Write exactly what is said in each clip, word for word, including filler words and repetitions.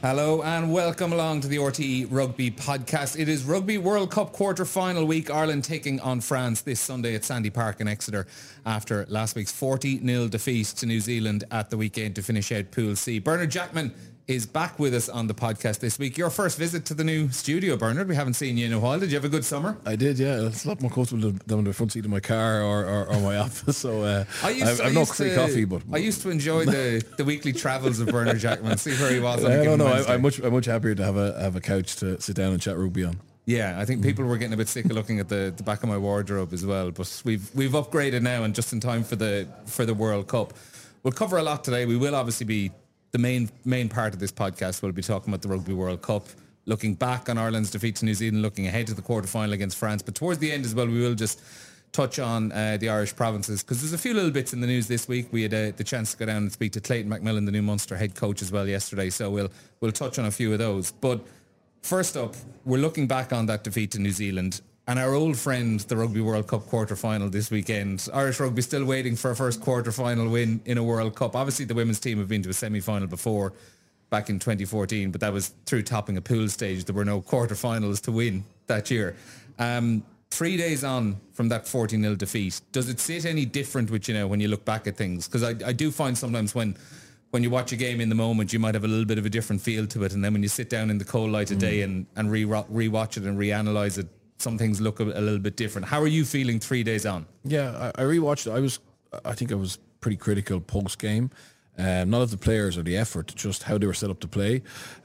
Hello and welcome along to the R T E Rugby Podcast. It is Rugby World Cup quarter-final week. Ireland taking on France this Sunday at Sandy Park in Exeter after last week's forty nil defeat to New Zealand at the weekend to finish out Pool C. Bernard Jackman is back with us on the podcast this week. Your first visit to the new studio, Bernard. We haven't seen you in a while. Did you have a good summer? I did, yeah. It's a lot more comfortable than on the front seat of my car or, or, or my office. So uh, I used, I've, I've no free to, coffee, but I used to enjoy the, the weekly travels of Bernard Jackman. See where he was. On I don't know. I, I'm much I'm much happier to have a have a couch to sit down and chat rugby on. Yeah, I think people were getting a bit sick of looking at the, the back of my wardrobe as well. But we've we've upgraded now and just in time for the for the World Cup. We'll cover a lot today. We will obviously be the main main part of this podcast. We'll be talking about the Rugby World Cup, looking back on Ireland's defeat to New Zealand, looking ahead to the quarter-final against France. But towards the end as well, we will just touch on uh, the Irish provinces because there's a few little bits in the news this week. We had uh, the chance to go down and speak to Clayton McMillan, the new Munster head coach as well yesterday. So we'll we'll touch on a few of those. But first up, we're looking back on that defeat to New Zealand and our old friend, the Rugby World Cup quarter-final this weekend. Irish rugby still waiting for a first quarter-final win in a World Cup. Obviously, the women's team have been to a semi-final before back in twenty fourteen, but that was through topping a pool stage. There were no quarter-finals to win that year. Um, three days on from that forty nil defeat, does it sit any different with, you know, when you look back at things? Because I, I do find sometimes when when you watch a game in the moment, you might have a little bit of a different feel to it. And then when you sit down in the cold light of day mm. and, and re- rewatch it and reanalyze it, some things look a, a little bit different. How are you feeling three days on? Yeah, I, I rewatched it. I was, I think I was pretty critical post-game. Um, not of the players or the effort, just how they were set up to play.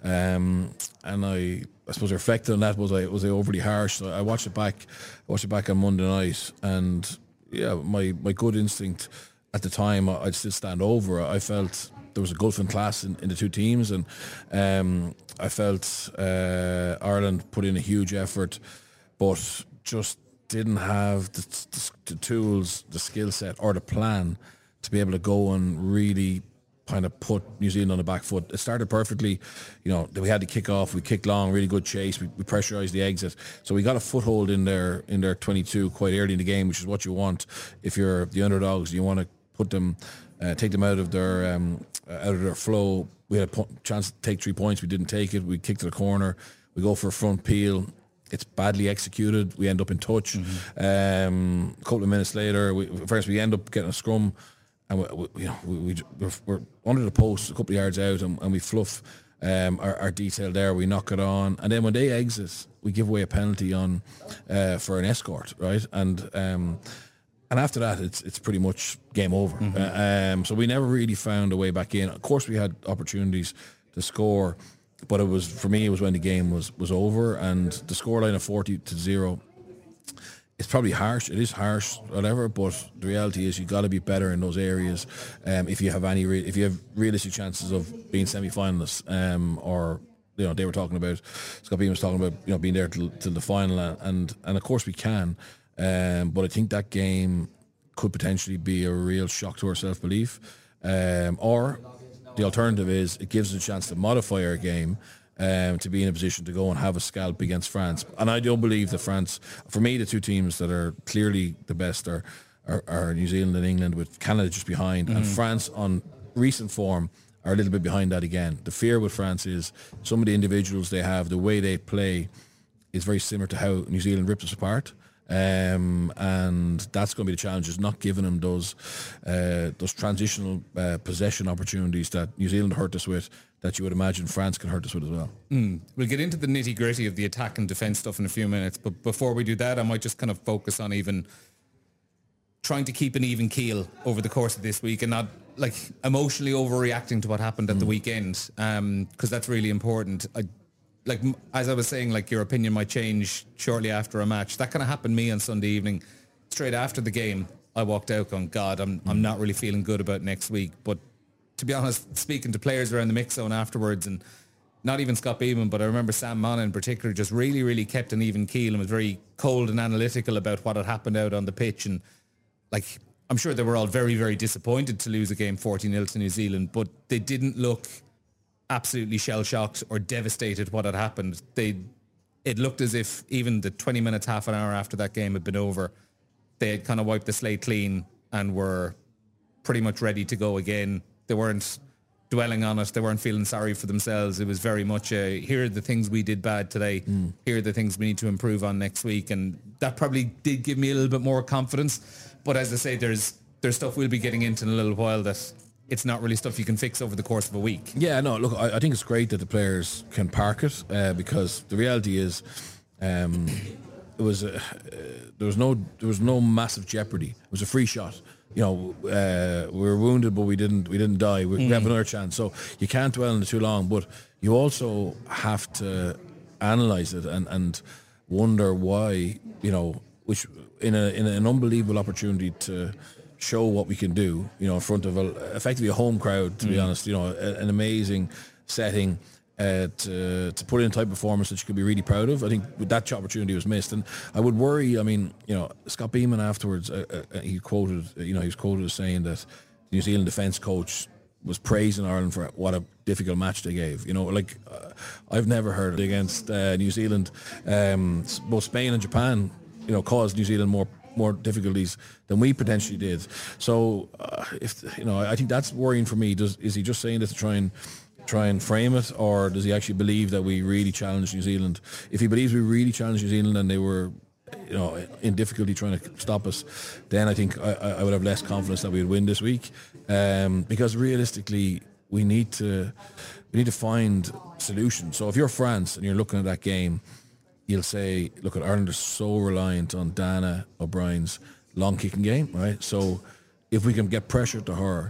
Um, and I, I suppose reflecting on that, was I was I overly harsh? So I watched it back, I watched it back on Monday night, and yeah, my, my good instinct at the time, I'd still stand over. I felt there was a gulfing class in, in the two teams, and um, I felt uh, Ireland put in a huge effort, but just didn't have the, the, the tools, the skill set, or the plan to be able to go and really kind of put New Zealand on the back foot. It started perfectly, you know, we had the kick off, we kicked long, really good chase, we, we pressurised the exit. So we got a foothold in their in their twenty-two quite early in the game, which is what you want if you're the underdogs. You want to put them, uh, take them out of their um, out of their flow. We had a po- chance to take three points, we didn't take it, we kicked to the corner, we go for a front peel. It's badly executed. We end up in touch. Mm-hmm. Um, a couple of minutes later, we, first we end up getting a scrum, and we, we, you know, we, we we're, we're under the post, a couple of yards out, and, and we fluff um, our, our detail there. We knock it on, and then when they exit, we give away a penalty on uh, for an escort, right? And um, and after that, it's it's pretty much game over. Mm-hmm. Uh, um, so we never really found a way back in. Of course, we had opportunities to score. But it was, for me, it was when the game was, was over, and the scoreline of forty to zero, it's probably harsh. It is harsh, whatever. But the reality is, you got to be better in those areas. Um, if you have any, re- if you have realistic chances of being semi-finalists, um, or you know, they were talking about, Scott Beam was talking about, you know, being there till, till the final, and and of course we can. Um, but I think that game could potentially be a real shock to our self-belief, um, or. The alternative is it gives us a chance to modify our game um, to be in a position to go and have a scalp against France. And I don't believe that France, for me, the two teams that are clearly the best are, are, are New Zealand and England, with Canada just behind. Mm-hmm. And France, on recent form, are a little bit behind that again. The fear with France is some of the individuals they have, the way they play is very similar to how New Zealand ripped us apart. Um, and that's going to be the challenge, is not giving them those uh, those transitional uh, possession opportunities that New Zealand hurt us with, that you would imagine France can hurt us with as well. Mm. We'll get into the nitty gritty of the attack and defence stuff in a few minutes, but before we do that, I might just kind of focus on even trying to keep an even keel over the course of this week and not like emotionally overreacting to what happened at mm. the weekend, um, because that's really important. I, Like, as I was saying, like, your opinion might change shortly after a match. That kind of happened to me on Sunday evening. Straight after the game, I walked out going, God, I'm I'm not really feeling good about next week. But to be honest, speaking to players around the mix zone afterwards, and not even Scott Beeman, but I remember Sam Mona in particular just really, really kept an even keel and was very cold and analytical about what had happened out on the pitch. And, like, I'm sure they were all very, very disappointed to lose a game forty nil to New Zealand, but they didn't look absolutely shell-shocked or devastated what had happened. They, it looked as if even the twenty minutes, half an hour after that game had been over, they had kind of wiped the slate clean and were pretty much ready to go again. They weren't dwelling on it. They weren't feeling sorry for themselves. It was very much a, here are the things we did bad today. Mm. Here are the things we need to improve on next week. And that probably did give me a little bit more confidence. But as I say, there's there's stuff we'll be getting into in a little while that it's not really stuff you can fix over the course of a week. Yeah, no, look, I, I think it's great that the players can park it uh, because the reality is um, it was uh, there was no there was no massive jeopardy. It was a free shot. You know, uh, we were wounded, but we didn't we didn't die. We, mm. we have another chance. So you can't dwell on it too long, but you also have to analyse it and, and wonder why, you know, which in a in an unbelievable opportunity to show what we can do, you know, in front of a, effectively a home crowd, to mm. be honest, you know, a, an amazing setting uh, to, to put in a type of performance that you could be really proud of. I think that opportunity was missed. And I would worry, I mean, you know, Scott Beeman afterwards, uh, uh, he quoted, you know, he was quoted as saying that the New Zealand defence coach was praising Ireland for what a difficult match they gave. You know, like, uh, I've never heard it against uh, New Zealand. Um, both Spain and Japan, you know, caused New Zealand more more difficulties than we potentially did. So, uh, if you know, I think that's worrying for me. Does is he just saying this to try and try and frame it, or does he actually believe that we really challenged New Zealand? If he believes we really challenged New Zealand and they were, you know, in difficulty trying to stop us, then I think I, I would have less confidence that we would win this week. Um, because realistically, we need to we need to find solutions. So if you're France and you're looking at that game, you'll say, look, at Ireland are so reliant on Dana O'Brien's long kicking game, right? So if we can get pressure to her,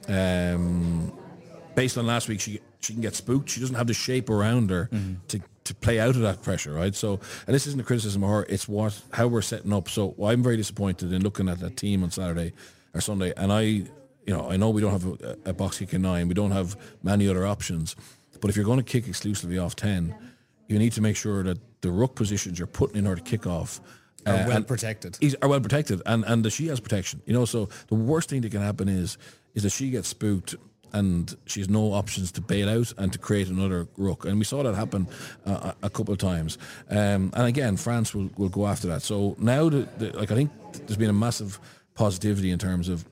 um, based on last week, she she can get spooked. She doesn't have the shape around her mm-hmm. to, to play out of that pressure, right? So, and this isn't a criticism of her, it's what how we're setting up. So well, I'm very disappointed in looking at that team on Saturday or Sunday, and I, you know, I know we don't have a, a box kicking nine, we don't have many other options, but if you're going to kick exclusively off ten, you need to make sure that the ruck positions you're putting in her to kick off are uh, well protected. Are well protected, and and that she has protection. You know, so the worst thing that can happen is is that she gets spooked and she has no options to bail out and to create another ruck. And we saw that happen uh, a couple of times. Um, and again, France will, will go after that. So now, the, the, like I think there's been a massive positivity in terms of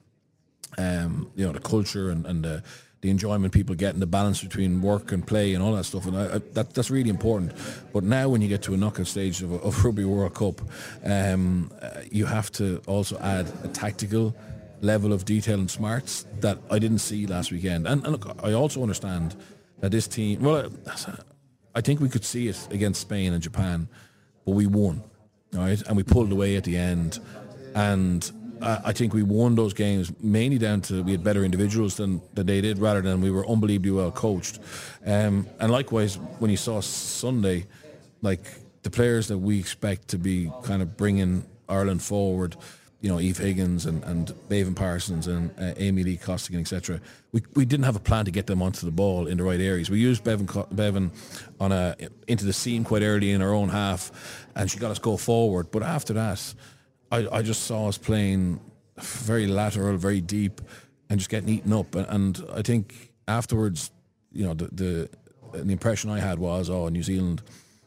um, you know, the culture and and the. the enjoyment people get and the balance between work and play and all that stuff, and I, I, that that's really important. But now when you get to a knockout stage of, of Rugby World Cup, um, uh, you have to also add a tactical level of detail and smarts that I didn't see last weekend. And, and look, I also understand that this team, well, I think we could see it against Spain and Japan, but we won, right? And we pulled away at the end, and I think we won those games mainly down to we had better individuals than, than they did, rather than we were unbelievably well coached. Um, and likewise, when you saw Sunday, like the players that we expect to be kind of bringing Ireland forward, you know, Eve Higgins and, and Bevan Parsons and uh, Amy Lee Costigan, et cetera. We we didn't have a plan to get them onto the ball in the right areas. We used Bevan Bevan on a into the seam quite early in our own half, and she got us go forward. But after that, I, I just saw us playing very lateral, very deep, and just getting eaten up. And, and I think afterwards, you know, the, the the impression I had was, oh, New Zealand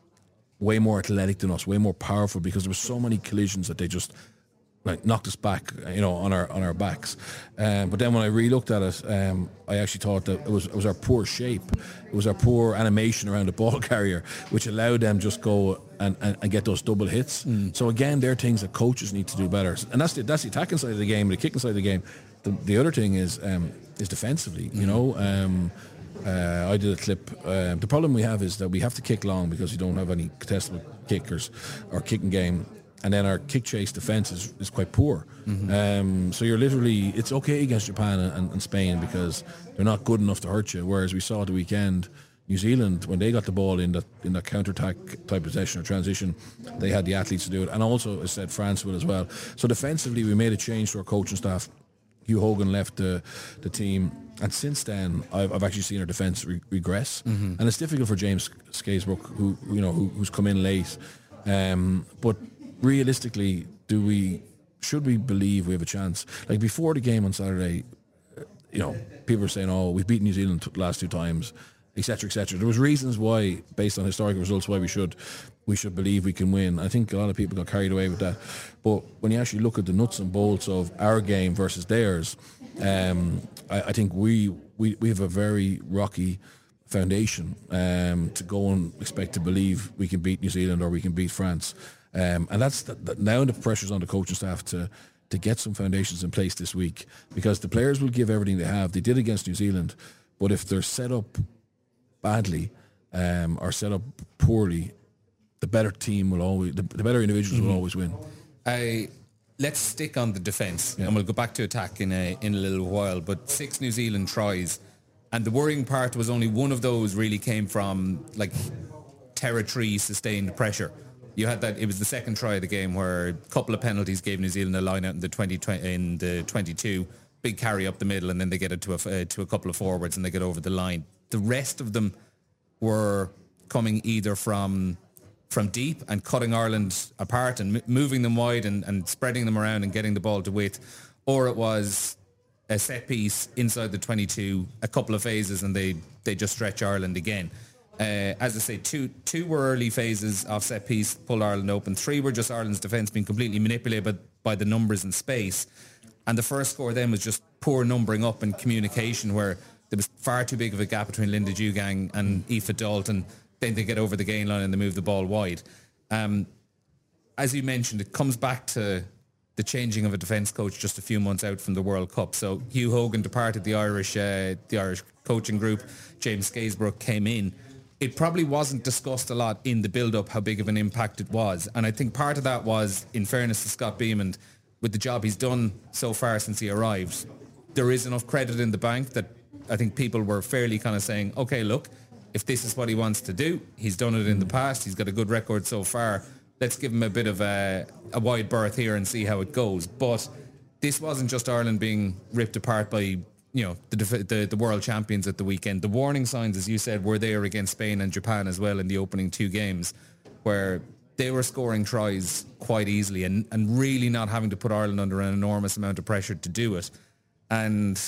way more athletic than us, way more powerful, because there were so many collisions that they just like knocked us back, you know, on our on our backs. Um, but then when I re-looked at it, um, I actually thought that it was it was our poor shape, it was our poor animation around the ball carrier, which allowed them just go and, and, and get those double hits. Mm. So again, they're things that coaches need to do better, and that's the that's the attacking side of the game, the kicking side of the game. The, the other thing is um, is defensively. Mm. You know, um, uh, I did a clip. Uh, the problem we have is that we have to kick long because we don't have any contestable kickers or kicking game. And then our kick chase defence is, is quite poor. Mm-hmm. Um, so you're literally, it's okay against Japan and, and Spain because they're not good enough to hurt you. Whereas we saw at the weekend, New Zealand, when they got the ball in that in that counter-attack type possession or transition, they had the athletes to do it. And also, as I said, France will as well. So defensively, we made a change to our coaching staff. Hugh Hogan left the, the team. And since then, I've, I've actually seen our defence re- regress. Mm-hmm. And it's difficult for James Skaysbrook, who you know who, who's come in late. Um, but realistically, do we should we believe we have a chance? Like before the game on Saturday, you know, people are saying, "Oh, we've beaten New Zealand the last two times. et cetera, et cetera. There was reasons why, based on historical results, why we should we should believe we can win. I think a lot of people got carried away with that. But when you actually look at the nuts and bolts of our game versus theirs, um, I, I think we, we we have a very rocky foundation um, to go and expect to believe we can beat New Zealand or we can beat France. Um, and that's the, the, now the pressure's on the coaching staff to to get some foundations in place this week, because the players will give everything they have. They did against New Zealand, but if they're set up badly um, or set up poorly, the better team will always, the, the better individuals mm-hmm. will always win. I, let's stick on the defence, yeah. and we'll go back to attack in a in a little while. But six New Zealand tries, and the worrying part was only one of those really came from like territory sustained pressure. You had that. It was the second try of the game where a couple of penalties gave New Zealand a line out in the twenty, in the twenty-two, big carry up the middle, and then they get it to a uh, to a couple of forwards and they get over the line. The rest of them were coming either from from deep and cutting Ireland apart and m- moving them wide and, and spreading them around and getting the ball to width, or it was a set piece inside the twenty-two, a couple of phases, and they they just stretch Ireland again. Uh, as I say, two two were early phases of set piece, pulled Ireland open. Three were just Ireland's defence being completely manipulated by the numbers and space. And the first score then was just poor numbering up and communication, where there was far too big of a gap between Linda Dugang and Aoife Dalton. Then they get over the gain line and they move the ball wide. Um, as you mentioned, it comes back to the changing of a defence coach just a few months out from the World Cup. So Hugh Hogan departed the Irish uh, the Irish coaching group. James Skaysbrook came in. It probably wasn't discussed a lot in the build-up how big of an impact it was. And I think part of that was, in fairness to Scott Beamond, with the job he's done so far since he arrived, there is enough credit in the bank that I think people were fairly kind of saying, okay, look, if this is what he wants to do, he's done it in the past, he's got a good record so far, let's give him a bit of a, a wide berth here and see how it goes. But this wasn't just Ireland being ripped apart by, you know, the, the the world champions at the weekend. The warning signs, as you said, were there against Spain and Japan as well in the opening two games, where they were scoring tries quite easily and, and really not having to put Ireland under an enormous amount of pressure to do it. And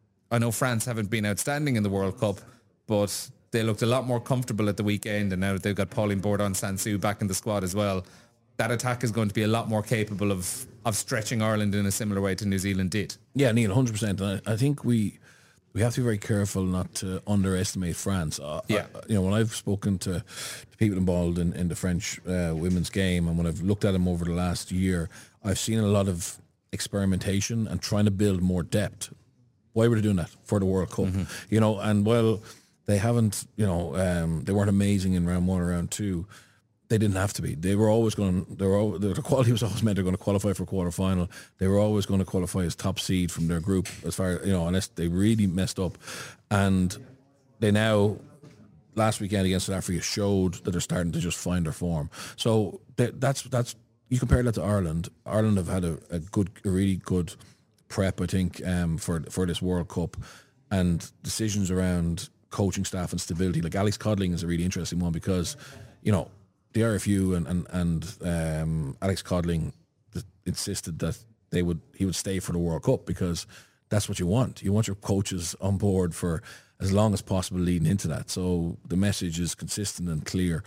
I know France haven't been outstanding in the World Cup, but they looked a lot more comfortable at the weekend, and now that they've got Pauline Bourdon-Sansu back in the squad as well, that attack is going to be a lot more capable of, of stretching Ireland in a similar way to New Zealand did. Yeah, Neil, one hundred percent. And I, I think we we have to be very careful not to underestimate France. Uh, yeah. I, you know, when I've spoken to, to people involved in, in the French uh, women's game, and when I've looked at them over the last year, I've seen a lot of experimentation and trying to build more depth. Why were they doing that? For the World Cup. Mm-hmm. You know, and well, they haven't, you know, um, they weren't amazing in round one or round two. They didn't have to be. They were always going. They were always, the quality was always meant they're going to qualify for quarter final. They were always going to qualify as top seed from their group, as far you know, unless they really messed up. And they now, last weekend against South Africa, showed that they're starting to just find their form. So they, that's that's you compare that to Ireland. Ireland have had a, a good, a really good prep, I think, um, for for this World Cup, and decisions around coaching staff and stability. Like Alex Codling is a really interesting one, because, you know, the R F U and and, and um, Alex Codling insisted that they would he would stay for the World Cup, because that's what you want. You want your coaches on board for as long as possible leading into that. So the message is consistent and clear.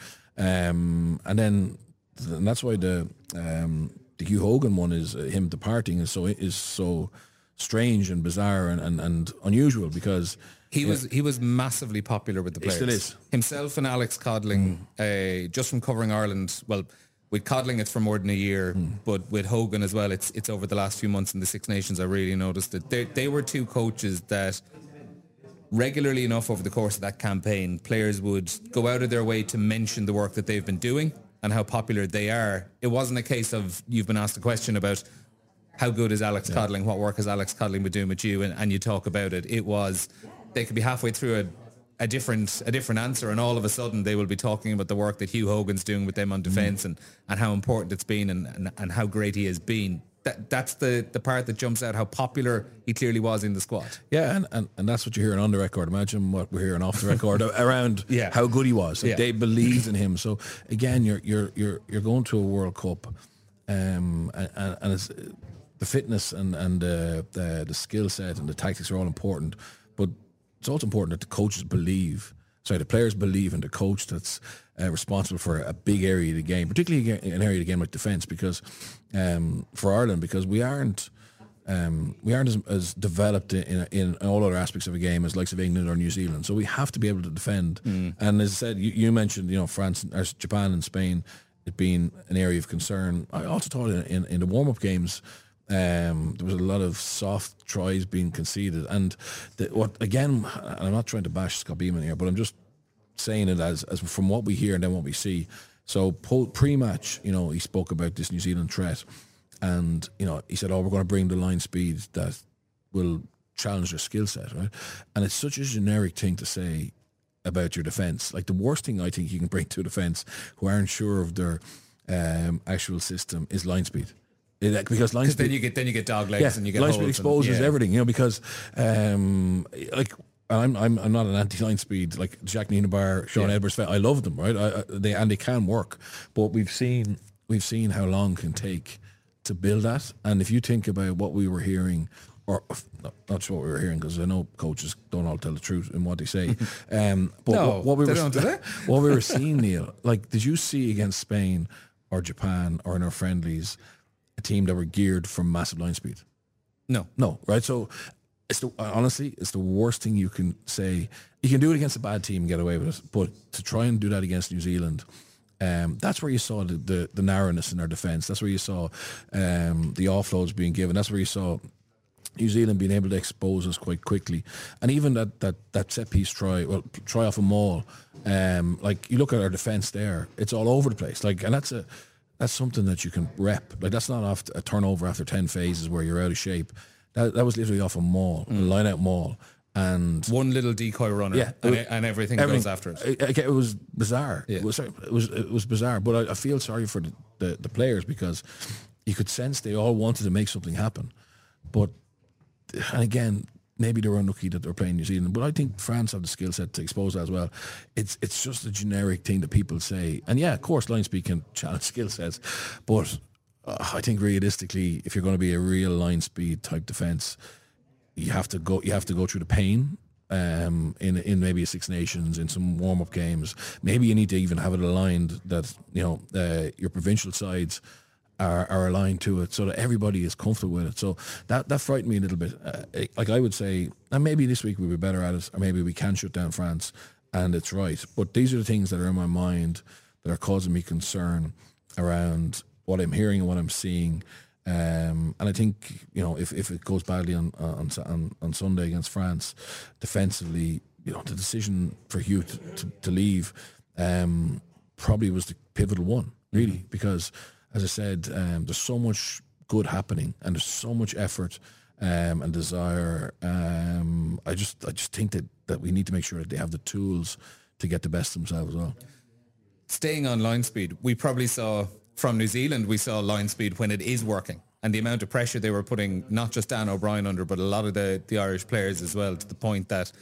Um, and then and that's why the um, the Hugh Hogan one is uh, him departing is so is so strange and bizarre and, and, and unusual, because He was he was massively popular with the players. He still is. Himself and Alex Codling, mm. uh, just from covering Ireland. Well, with Codling, it's for more than a year, mm. but with Hogan as well, it's it's over the last few months in the Six Nations. I really noticed it. They they were two coaches that regularly enough over the course of that campaign, players would go out of their way to mention the work that they've been doing and how popular they are. It wasn't a case of you've been asked a question about how good is Alex yeah. Codling, what work has Alex Codling been doing with you, and, and you talk about it. It was, they could be halfway through a, a different a different answer, and all of a sudden they will be talking about the work that Hugh Hogan's doing with them on defence, mm. and, and how important it's been, and, and, and how great he has been. That That's the, the part that jumps out, how popular he clearly was in the squad. Yeah, and, and, and that's what you're hearing on the record. Imagine what we're hearing off the record around yeah. how good he was. Like yeah. They believed in him. So again, you're you're you're you're going to a World Cup, um, and, and it's, the fitness and and uh, the the skill set and the tactics are all important, but it's also important that the coaches believe sorry, the players believe in the coach that's uh, responsible for a big area of the game, particularly an area of the game like defence, because um, for Ireland, because we aren't um, we aren't as, as developed in, in all other aspects of a game as likes of England or New Zealand. So we have to be able to defend. Mm. And as I said, you, you mentioned, you know, France, or Japan, and Spain, it being an area of concern. I also thought in, in, in the warm up games. Um, there was a lot of soft tries being conceded, and the, what again? And I'm not trying to bash Scott Beeman here, but I'm just saying it as as from what we hear and then what we see. So po- pre-match, you know, he spoke about this New Zealand threat, and you know, he said, "Oh, we're going to bring the line speed that will challenge their skill set," right? And it's such a generic thing to say about your defence. Like the worst thing I think you can bring to a defence who aren't sure of their um, actual system is line speed. It, because line speed, then you get then you get dog legs, yeah, and you get line speed exposes and, yeah. everything, you know. Because um, like I'm I'm I'm not an anti line speed like Jack Nienaber, Sean yeah. Edwards. I love them, right? I, I, they and they can work, but we've seen we've seen how long it can take to build that. And if you think about what we were hearing, or not, not sure what we were hearing, because I know coaches don't all tell the truth in what they say. um, but no, what, what we they were don't do that. what we were seeing, Neil, like did you see against Spain or Japan or in our friendlies? A team that were geared for massive line speed. No, no, right? So it's the, honestly, it's the worst thing you can say. You can do it against a bad team and get away with it, but to try and do that against New Zealand, um, that's where you saw the, the, the narrowness in their defence. That's where you saw um, the offloads being given. That's where you saw New Zealand being able to expose us quite quickly. And even that that, that set piece try, well, try off a maul, um, like you look at our defence there, it's all over the place. Like, and that's a That's something that you can rep. Like that's not off a turnover after ten phases where you're out of shape. That that was literally off a maul, mm. a line out maul, and one little decoy runner, yeah, and, was, and everything, everything goes after it. It, it was bizarre. Yeah. It was it was it was bizarre. But I, I feel sorry for the, the, the players because you could sense they all wanted to make something happen. But and again, maybe they were unlucky that they're playing New Zealand, but I think France have the skill set to expose that as well. It's it's just a generic thing that people say, and yeah, of course, line speed can challenge skill sets, but uh, I think realistically, if you're going to be a real line speed type defense, you have to go. You have to go through the pain um, in in maybe a Six Nations, in some warm up games. Maybe you need to even have it aligned that you know uh, your provincial sides Are, are aligned to it so that everybody is comfortable with it. So that, that frightened me a little bit. Uh, like I would say, and maybe this week we'll be better at it, or maybe we can shut down France, and it's right. But these are the things that are in my mind that are causing me concern around what I'm hearing and what I'm seeing. Um, and I think, you know, if, if it goes badly on, on on on Sunday against France, defensively, you know, the decision for Hugh to, to, to leave um, probably was the pivotal one, really, mm-hmm. because as I said, um, there's so much good happening, and there's so much effort um, and desire. Um, I just, I just think that, that we need to make sure that they have the tools to get the best of themselves as well. Staying on line speed, we probably saw from New Zealand, we saw line speed when it is working, and the amount of pressure they were putting not just Dan O'Brien under, but a lot of the, the Irish players as well, to the point that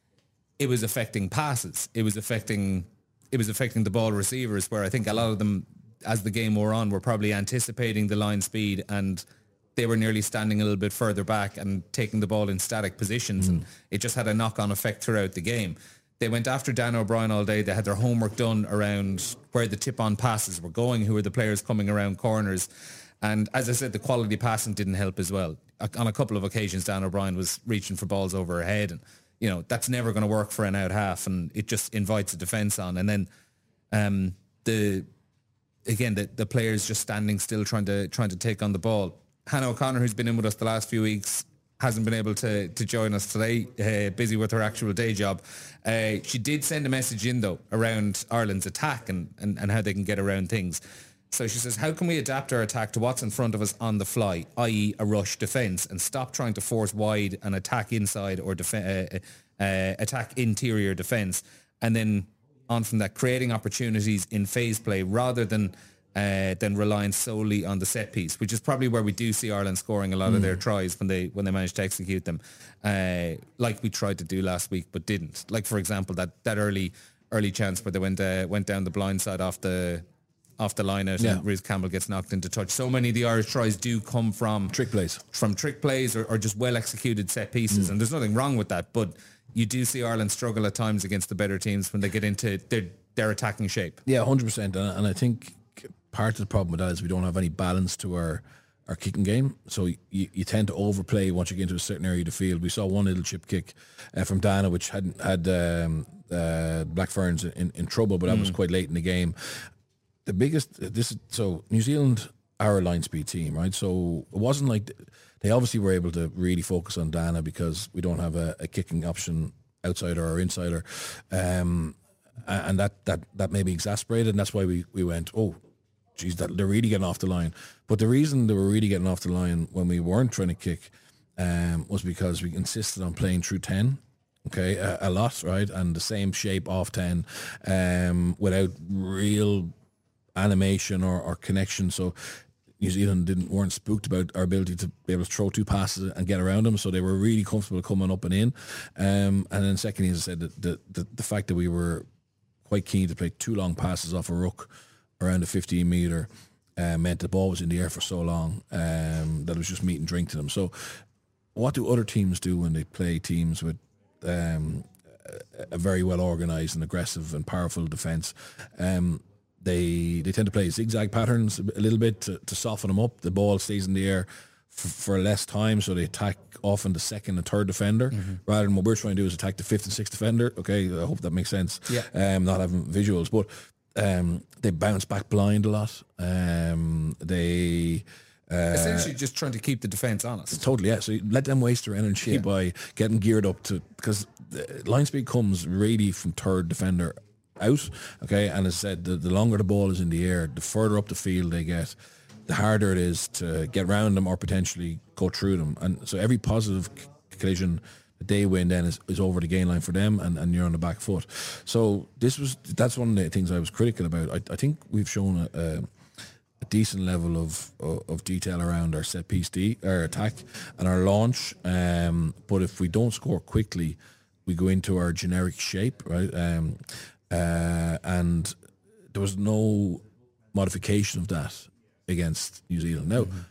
it was affecting passes. It was affecting, it was affecting the ball receivers, where I think a lot of them, as the game wore on, were probably anticipating the line speed, and they were nearly standing a little bit further back and taking the ball in static positions, mm. and it just had a knock-on effect throughout the game. They went after Dan O'Brien all day. They had their homework done around where the tip-on passes were going, who were the players coming around corners, and as I said, the quality passing didn't help as well. On a couple of occasions, Dan O'Brien was reaching for balls over her head, and you know that's never going to work for an out half, and it just invites a defence on. And then um, the Again, the, the players just standing still, trying to trying to take on the ball. Hannah O'Connor, who's been in with us the last few weeks, hasn't been able to to join us today, uh, busy with her actual day job. Uh, she did send a message in, though, around Ireland's attack and, and, and how they can get around things. So she says, how can we adapt our attack to what's in front of us on the fly, that is a rush defence, and stop trying to force wide and attack inside or def- uh, uh, attack interior defence, and then on from that, creating opportunities in phase play rather than uh, than relying solely on the set piece, which is probably where we do see Ireland scoring a lot mm. of their tries when they when they manage to execute them, uh, like we tried to do last week but didn't. Like, for example, that that early early chance where they went uh, went down the blind side off the off the line out, yeah. and Ruth Campbell gets knocked into touch. So many of the Irish tries do come from trick plays, from trick plays or, or just well executed set pieces, mm. and there's nothing wrong with that, but you do see Ireland struggle at times against the better teams when they get into their their attacking shape. Yeah, one hundred percent. And, and I think part of the problem with that is we don't have any balance to our our kicking game. So you, you tend to overplay once you get into a certain area of the field. We saw one little chip kick uh, from Dana, which hadn't had um, uh, Black Ferns in, in trouble, but that mm. was quite late in the game. The biggest, this is, so New Zealand are a line speed team, right? So it wasn't like, they obviously were able to really focus on Dana because we don't have a, a kicking option outsider or insider. Um, and that, that, that may be exasperated, and that's why we, we went, oh, geez, that they're really getting off the line. But the reason they were really getting off the line when we weren't trying to kick um, was because we insisted on playing through ten, okay, a, a lot, right? And the same shape off ten um, without real animation or, or connection. So New Zealand didn't weren't spooked about our ability to be able to throw two passes and get around them. So they were really comfortable coming up and in. Um, and then secondly, as I said, the, the, the, the fact that we were quite keen to play two long passes off a ruck around the fifteen metre uh, meant the ball was in the air for so long um, that it was just meat and drink to them. So what do other teams do when they play teams with um, a, a very well organised and aggressive and powerful defence? Um, they they tend to play zigzag patterns a little bit to, to soften them up. The ball stays in the air f- for less time, so they attack often the second and third defender, mm-hmm. rather than what we're trying to do is attack the fifth and sixth defender. Okay, I hope that makes sense. Yeah. Um, not having visuals, but Um, they bounce back blind a lot. Um, they uh, essentially just trying to keep the defence honest. Totally, yeah. So you let them waste their energy yeah. by getting geared up to, because line speed comes really from third defender out. Okay, and as I said, the, the longer the ball is in the air, the further up the field they get, the harder it is to get around them or potentially go through them. And so every positive collision they win then is, is over the gain line for them, and, and you're on the back foot. So this was that's one of the things I was critical about. I, I think we've shown a, a, a decent level of, of of detail around our set piece D, our attack and our launch. Um, but if we don't score quickly, we go into our generic shape, right? Um, uh, and there was no modification of that against New Zealand. Now. Mm-hmm.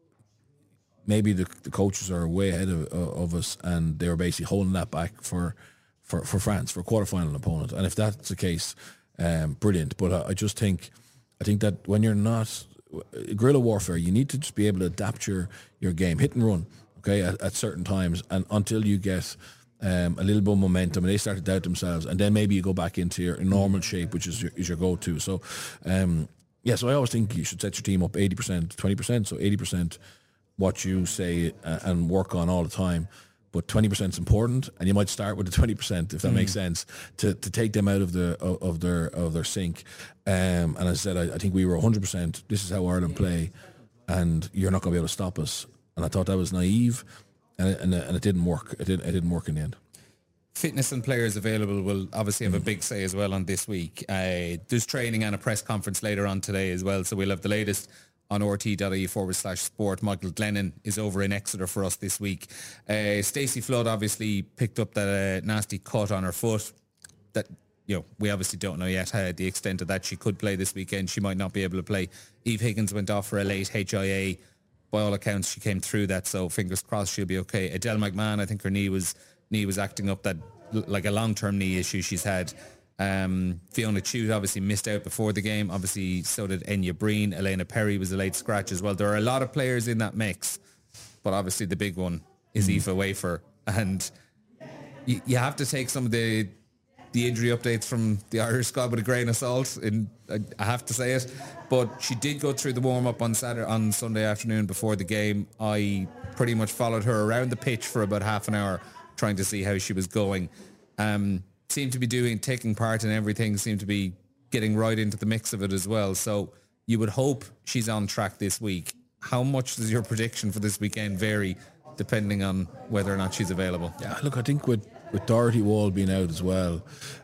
Maybe the, the coaches are way ahead of, of us, and they were basically holding that back for, for, for France, for a quarterfinal opponent. And if that's the case, um, brilliant. But I, I just think, I think that when you're not guerrilla warfare, you need to just be able to adapt your, your game, hit and run, okay, at, at certain times, and until you get um, a little bit of momentum and they start to doubt themselves, and then maybe you go back into your normal shape, which is your, is your go-to. So, um, yeah, so I always think you should set your team up eighty percent, twenty percent, so eighty percent what you say uh, and work on all the time, but twenty percent is important, and you might start with the twenty percent if that mm. makes sense to, to take them out of the of, of their of their sync. Um, and as I said, I, I think we were one hundred percent. This is how Ireland play, and you're not going to be able to stop us. And I thought that was naive, and it, and, and it didn't work. It didn't. It didn't work in the end. Fitness and players available will obviously have mm. a big say as well on this week. Uh, there's training and a press conference later on today as well, so we'll have the latest on rt.ie forward slash sport. Michael Glennon is over in Exeter for us this week. Uh, Stacey Flood obviously picked up that uh, nasty cut on her foot. That, you know, we obviously don't know yet uh, the extent of that. She could play this weekend. She might not be able to play. Eve Higgins went off for a late H I A. By all accounts, she came through that, so fingers crossed she'll be okay. Adele McMahon, I think her knee was knee was acting up, that like a long-term knee issue she's had. Um, Fiona Chute obviously missed out before the game. Obviously, so did Enya Breen. Elena Perry was a late scratch as well. There are a lot of players in that mix, but obviously the big one is mm. Aoife Wafer. And you, you have to take some of the the injury updates from the Irish squad with a grain of salt. And I, I have to say it, but she did go through the warm up on Saturday, on Sunday afternoon before the game. I pretty much followed her around the pitch for about half an hour, trying to see how she was going. Um, seemed to be doing, taking part in everything, seemed to be getting right into the mix of it as well. So you would hope she's on track this week. How much does your prediction for this weekend vary depending on whether or not she's available? Yeah, look, I think with, with Dorothy Wall being out as well,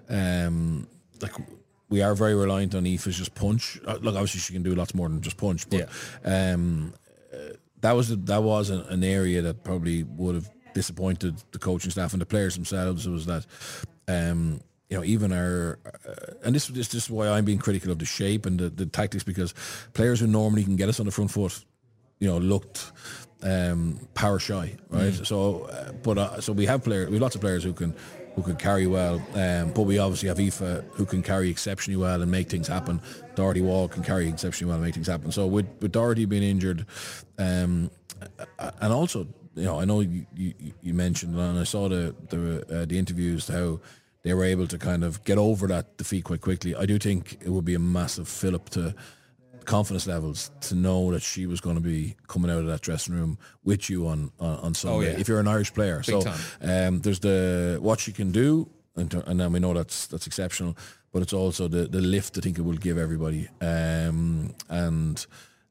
um, like we are very reliant on Aoife's just punch. Uh, look, obviously she can do lots more than just punch, but yeah. um, uh, that was a, that was an, an area that probably would have disappointed the coaching staff and the players themselves. It was that Um, you know, even our, uh, and this, this, this is why I'm being critical of the shape and the, the tactics, because players who normally can get us on the front foot, you know, looked um, power shy, right? Mm. So, uh, but uh, so we have players, we have lots of players who can who can carry well. Um, but we obviously have Aoife who can carry exceptionally well and make things happen. Doherty Wall can carry exceptionally well and make things happen. So with, with Doherty being injured, um, and also, you know, I know you, you, you mentioned, and I saw the the, uh, the interviews, how they were able to kind of get over that defeat quite quickly. I do think it would be a massive fill-up to confidence levels to know that she was going to be coming out of that dressing room with you on on, on Sunday. Oh, yeah. If you're an Irish player, Big so um, there's the what she can do, and, and then we know that's that's exceptional. But it's also the the lift I think it will give everybody, um, and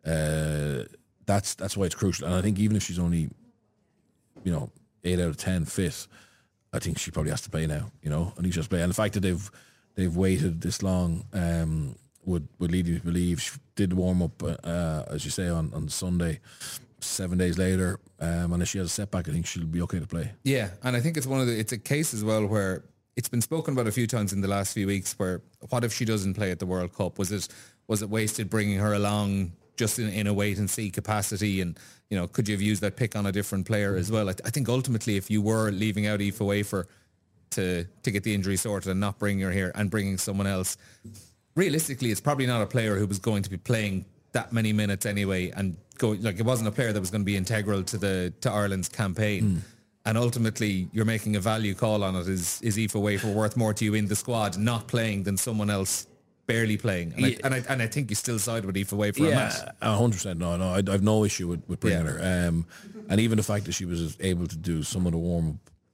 uh, that's that's why it's crucial. And I think even if she's only, you know, eight out of ten fit, I think she probably has to play now. You know, I think she has to play. And the fact that they've they've waited this long um, would would lead you to believe she did warm up, uh, as you say, on, on Sunday. Seven days later, um, and if she has a setback, I think she'll be okay to play. Yeah, and I think it's one of the it's a case as well where it's been spoken about a few times in the last few weeks. Where what if she doesn't play at the World Cup? Was it was it wasted bringing her along just in, in a wait and see capacity? And you know, could you have used that pick on a different player as well? I, I think ultimately, if you were leaving out Aoife Wafer to to get the injury sorted and not bringing her here and bringing someone else, realistically, it's probably not a player who was going to be playing that many minutes anyway, and go like it wasn't a player that was going to be integral to the to Ireland's campaign. Mm. And ultimately, you're making a value call on it. Is is Aoife Wafer worth more to you in the squad not playing than someone else barely playing? And, yeah. I, and, I, and I think you still side with Aoife Wafer. Yeah, a hundred percent. No, no, I, I have no issue with, with bringing yeah. her. Um, and even the fact that she was able to do some of the warm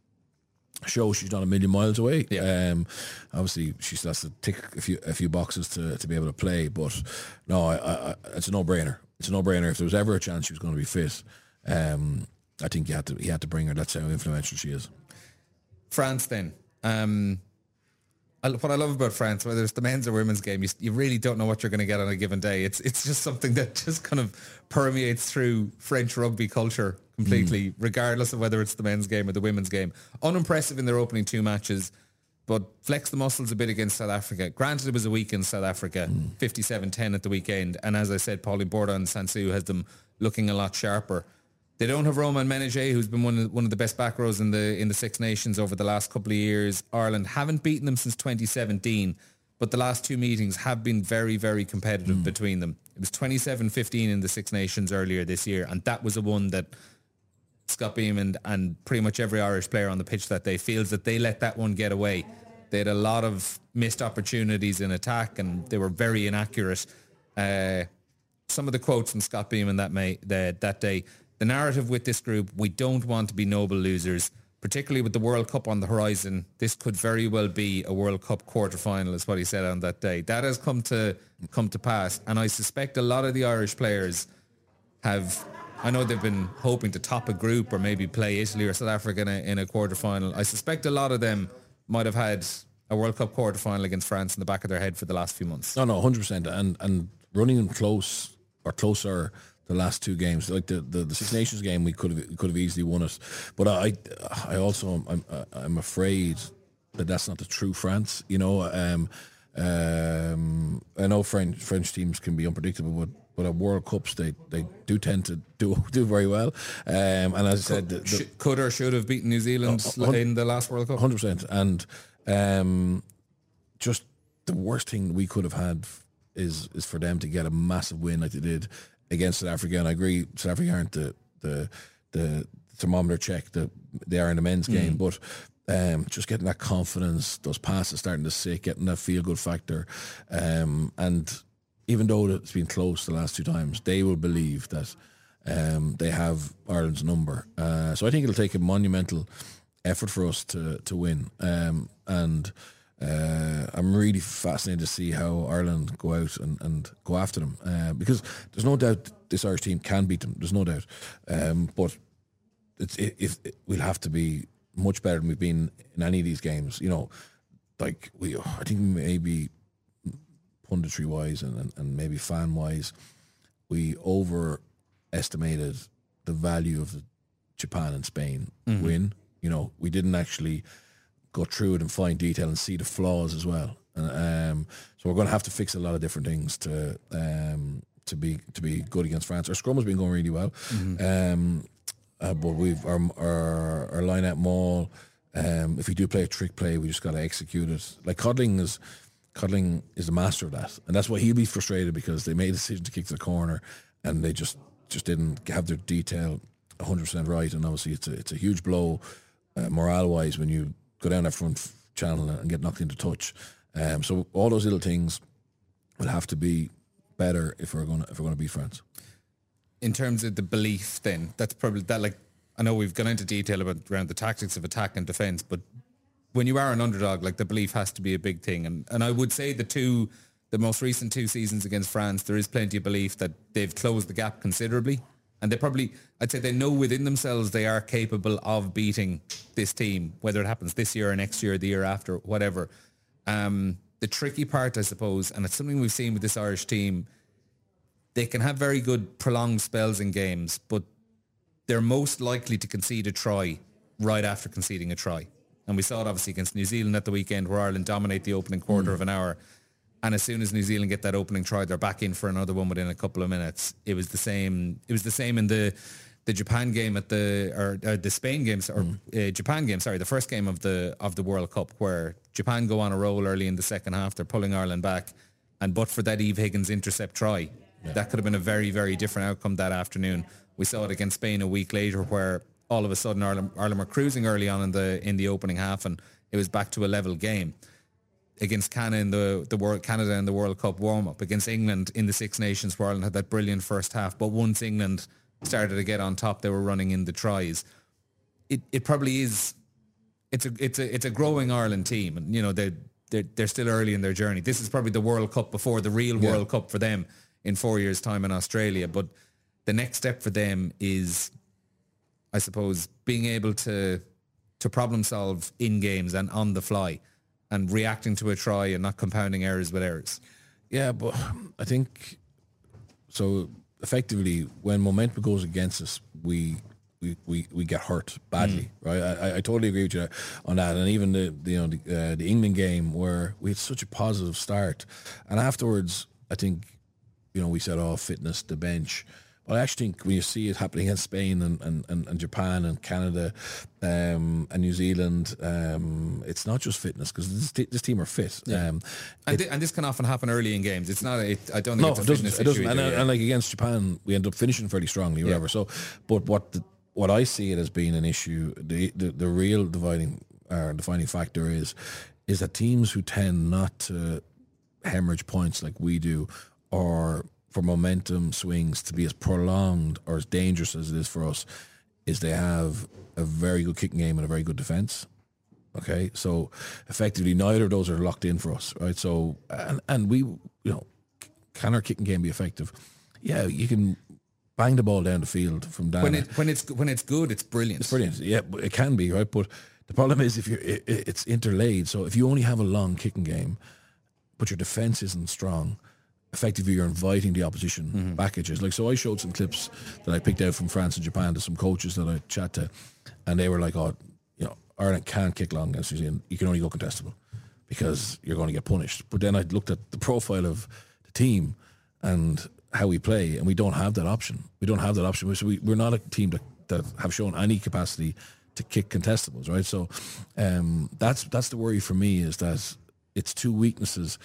up show, she's not a million miles away. Yeah. Um, obviously, she still has to tick a few a few boxes to, to be able to play. But no, I, I, it's a no brainer. It's a no brainer. If there was ever a chance she was going to be fit, um, I think you had to you had to bring her. That's how influential she is. France, then. Um, I, what I love about France, whether it's the men's or women's game, you, you really don't know what you're going to get on a given day. It's it's just something that just kind of permeates through French rugby culture completely, mm. regardless of whether it's the men's game or the women's game. Unimpressive in their opening two matches, but flex the muscles a bit against South Africa. Granted, it was a week in South Africa, mm. fifty-seven ten at the weekend. And as I said, Pauline Borda and Sansu has them looking a lot sharper. They don't have Roman Menegé, who's been one of, one of the best back rows in the in the Six Nations over the last couple of years. Ireland haven't beaten them since twenty seventeen, but the last two meetings have been very, very competitive mm. between them. It was twenty-seven fifteen in the Six Nations earlier this year, and that was a one that Scott Beamon and pretty much every Irish player on the pitch that day feels that they let that one get away. They had a lot of missed opportunities in attack, and they were very inaccurate. Uh, some of the quotes from Scott Beamon that, may, the, that day: the narrative with this group, we don't want to be noble losers, particularly with the World Cup on the horizon. This could very well be a World Cup quarter-final, is what he said on that day. That has come to come to pass, and I suspect a lot of the Irish players have... I know they've been hoping to top a group or maybe play Italy or South Africa in a, in a quarter-final. I suspect a lot of them might have had a World Cup quarter-final against France in the back of their head for the last few months. No, no, one hundred percent. And, and running them close or closer... the last two games, like the, the, the Six Nations game, we could have could have easily won it. But I I also I'm I'm afraid that that's not the true France. You know, um, um, I know French French teams can be unpredictable, but but at World Cups they, they do tend to do do very well. Um, and as I said, could, the, the, could or should have beaten New Zealand uh, in the last World Cup. one hundred percent. And um, just the worst thing we could have had is is for them to get a massive win like they did against South Africa. And I agree, South Africa aren't the the, the thermometer check that they are in the men's game, mm. but um, just getting that confidence, those passes starting to sit, getting that feel good factor, um, and even though it's been close the last two times, they will believe that um, they have Ireland's number. Uh, so I think it'll take a monumental effort for us to to win, um, and. Uh, I'm really fascinated to see how Ireland go out and, and go after them, uh, because there's no doubt this Irish team can beat them. There's no doubt, um, but it's it, it, it, we'll have to be much better than we've been in any of these games. You know, like we, I think maybe punditry wise and, and, and maybe fan wise, we overestimated the value of the Japan and Spain mm-hmm. win. You know, we didn't actually go through it in fine detail and see the flaws as well. And, um, so we're going to have to fix a lot of different things to um, to be to be good against France. Our scrum has been going really well, mm-hmm. um, uh, but we've our our, our line out maul Um, if we do play a trick play, we just got to execute it. Like Codling is, Codling is the master of that, and that's why he'll be frustrated because they made a decision to kick to the corner, and they just just didn't have their detail one hundred percent right. And obviously, it's a it's a huge blow uh, morale wise when you go down that front channel and get knocked into touch. Um, so all those little things will have to be better if we're gonna if we're gonna beat France. In terms of the belief, then that's probably that. Like I know we've gone into detail about around the tactics of attack and defence, but when you are an underdog, like the belief has to be a big thing. And and I would say the two, the most recent two seasons against France, there is plenty of belief that they've closed the gap considerably. And they probably, I'd say they know within themselves they are capable of beating this team, whether it happens this year or next year, the year after, whatever. Um, the tricky part, I suppose, and it's something we've seen with this Irish team, they can have very good prolonged spells in games, but they're most likely to concede a try right after conceding a try. And we saw it obviously against New Zealand at the weekend where Ireland dominate the opening quarter mm. of an hour. And as soon as New Zealand get that opening try, they're back in for another one within a couple of minutes. It was the same. It was the same in the the Japan game at the or, or the Spain games or mm. uh, Japan game. Sorry, the first game of the of the World Cup where Japan go on a roll early in the second half. They're pulling Ireland back, and but for that Eve Higgins intercept try, yeah. that could have been a very very different outcome that afternoon. We saw it against Spain a week later, where all of a sudden Ireland, Ireland were cruising early on in the in the opening half, and it was back to a level game. Against Canada in the, the world Canada in the World Cup warm-up, against England in the Six Nations where Ireland had that brilliant first half, but once England started to get on top, they were running in the tries. It it probably is it's a it's a it's a growing Ireland team, and you know they they're, they're still early in their journey. This is probably the World Cup before the real yeah. World Cup for them in four years' time in Australia. But the next step for them is, I suppose, being able to to problem solve in games and on the fly, and reacting to a try and not compounding errors with errors. Yeah, but I think, so effectively, when momentum goes against us, we we, we, we get hurt badly, mm. right? I, I totally agree with you on that. And even the, the you know the, uh, the England game where we had such a positive start, and afterwards, I think, you know, we said, oh, fitness, the bench. Well, I actually think when you see it happening against Spain and, and, and, and Japan and Canada um, and New Zealand, um, it's not just fitness, because this, t- this team are fit. Yeah. Um, and, it, th- and this can often happen early in games. It's not. A, it, I don't think no, it's a it fitness doesn't. It doesn't. issue And, either, and, yeah. and like against Japan, we end up finishing fairly strongly, or yeah. whatever. So, but what the, what I see it as being an issue, the the, the real dividing uh, defining factor is is that teams who tend not to hemorrhage points like we do, or for momentum swings to be as prolonged or as dangerous as it is for us, is they have a very good kicking game and a very good defence. Okay, so effectively neither of those are locked in for us, right? So and and we, you know, can our kicking game be effective? Yeah, you can bang the ball down the field from down. When it when it's when it's good, it's brilliant. It's brilliant. Yeah, it can be, right? But the problem is if you're it, it's interlaid. So if you only have a long kicking game, but your defence isn't strong, effectively you're inviting the opposition mm-hmm. packages. Like, so I showed some clips that I picked out from France and Japan to some coaches that I chat to, and they were like, oh, you know, Ireland can't kick long against New Zealand. You can only go contestable because you're going to get punished. But then I looked at the profile of the team and how we play, and we don't have that option. We don't have that option. So we, we're not a team that, that have shown any capacity to kick contestables, right? So um, that's that's the worry for me, is that it's two weaknesses